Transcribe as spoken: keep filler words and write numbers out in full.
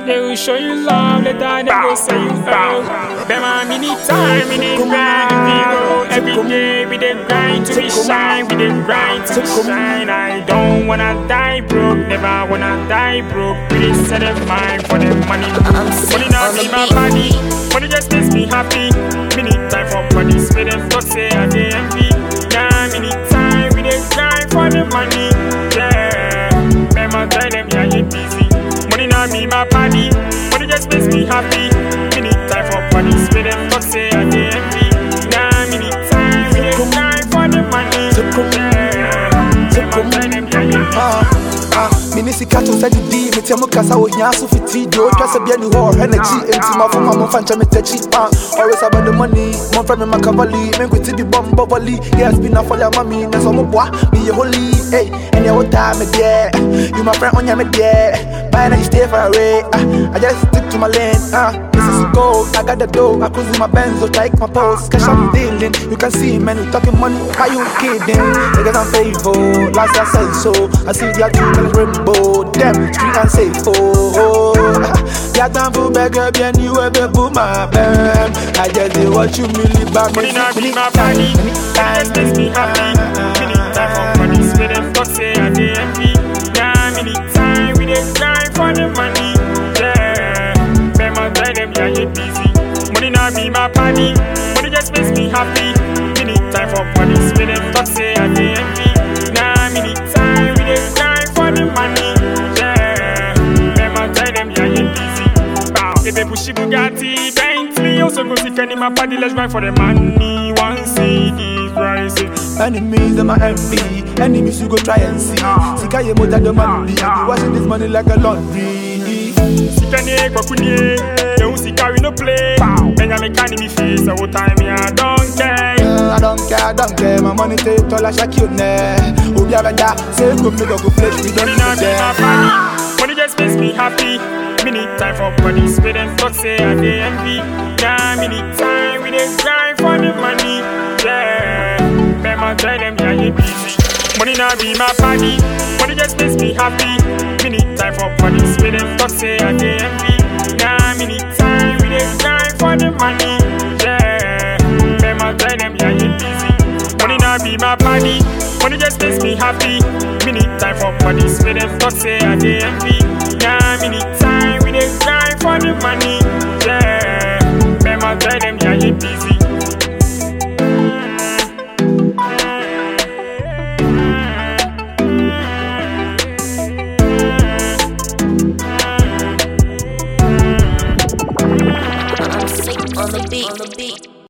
They will show you love, later they go say you foul. Them a mini time, mini grind, people. Every day we dey grind to be shine, we dey grind to be shine. I don't wanna die broke, never wanna die broke. We dey set a mind for the money. Money not be my body, money just makes me happy. Mini time for money, spend them talk say I dey envy. Yeah, mini time we dey grind for the money. Yeah, remember tell them yeah you busy. Money not be my body, money just makes me happy. Mini time for money, spend them talk say I dey envy. Yeah, mini time we dey grind for the money. Yeah, remember tell them yeah you busy. Minisika to say the D, me tell me kasa wo hia so fiti do twa se bia ni ho energy enti ma fo ma mo fancha me tachi ah always about the money mo friend me makavali me go to the bomb volley yes been a follow mommy na so mo boa me ye holy hey and you time me there you my friend on ya me there by now you stay far away ah I just stick to my lane ah this is gold I got the dough I cruise in my Benz so take my pose cash I'm dealing you can see man we talking money how you kidding niggas I'm faithful last I said so I see the two rainbow them street and safe oh yeah time for beggar bien you ever boom my bam I just do what you really bad money not be my body just makes me happy many time for money spend them talk say I dey envy yeah many time we dey grind for the money yeah remember tell them yeah you busy money not be my body money just makes me happy many time for money spend them talk say I dey envy yeah many time we dey grind for the money yeah remember tell them yeah you busy bow baby pushy Bugatti Bentley also go see Kenny my body let's grind for the money one C D rising enemies them my envy enemies you go try and see sika ye more than the money I be washing this money like a laundry sika ne kwakunye you see carry no play enya me can me face all time I don't care I don't care I don't care my money take all I shake you ne obi abeda say go me go go play we don't need that money just makes me happy mini time for money spend and talk say I dey envy yeah mini time we dey grind for the money yeah remember tell them yeah you busy money not be my body money just makes me happy mini time for money spend and talk say I dey envy yeah mini time we dey grind for the money yeah remember tell them yeah you busy money not be my body money just makes me happy mini time for money spend and talk say I dey envy yeah mini time we dey grind for the money yeah remember tell them yeah you busy I'm sick on the beat, on the beat.